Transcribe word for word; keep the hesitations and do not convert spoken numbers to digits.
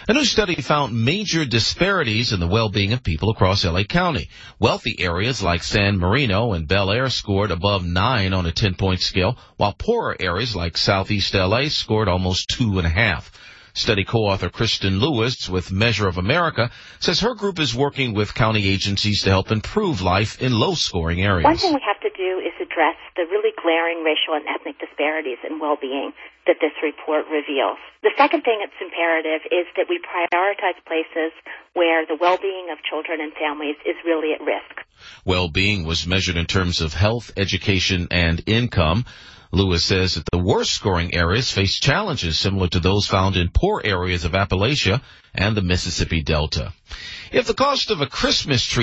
A new study found major disparities in the well-being of people across L A County. Wealthy areas like San Marino and Bel Air scored above nine on a ten-point scale, while poorer areas like Southeast L A scored almost two and a half. Study co-author Kristen Lewis with Measure of America says her group is working with county agencies to help improve life in low-scoring areas. One thing we have to do is address the really glaring racial and ethnic disparities in well-being that this report reveals. The second thing that's imperative is that we prioritize places where the well-being of children and families is really at risk. Well-being was measured in terms of health, education, and income. Lewis says that the worst-scoring areas face challenges similar to those found in poor areas of Appalachia and the Mississippi Delta. If the cost of a Christmas tree